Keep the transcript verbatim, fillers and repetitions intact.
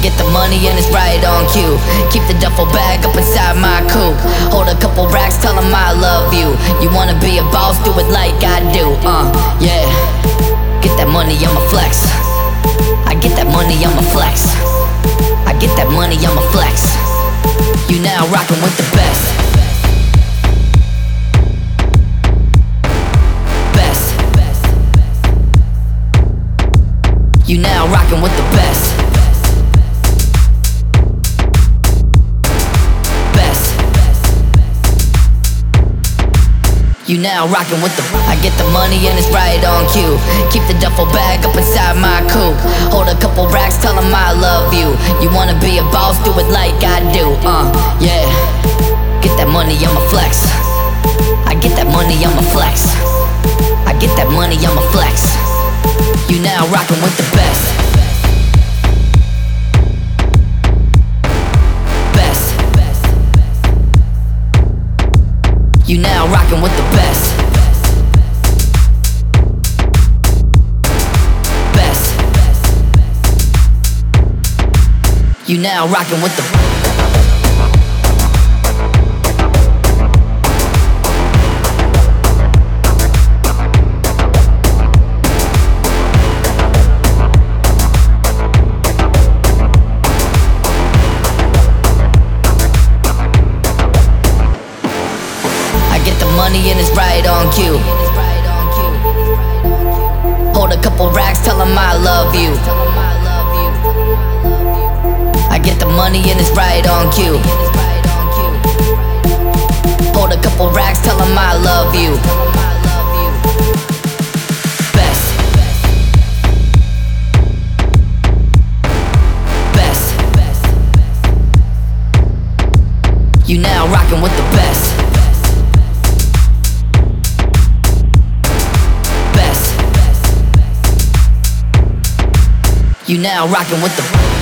get the money and it's right on cue. Keep the duffel bag up inside my coupe. Hold a couple racks, tell them I love you. You wanna be a boss, do it like I do. Uh, yeah. Get that money, I'ma flex. I get that money, I'ma flex. I get that money, I'ma flex. You now rockin' with the best. Best. You now rockin' with the best. Best. You now rockin' with the. I get the money and it's right on cue. Keep the duffel bag up inside my coupe. Hold a couple racks, tell them I love you. You wanna be a boss, do it like I do. Uh, yeah. Get that money, I'ma flex. I get that money, I'ma flex. I get that money, I'ma flex. You now rockin' with the best. Best. You now rockin' with the best. Best. You now rockin' with the. Money and it's right on cue. Hold a couple racks, tell them I love you. I get the money and it's right on cue. Hold a couple racks, tell them I love you. Best. Best. You now rockin' with the best. You now rockin' with the.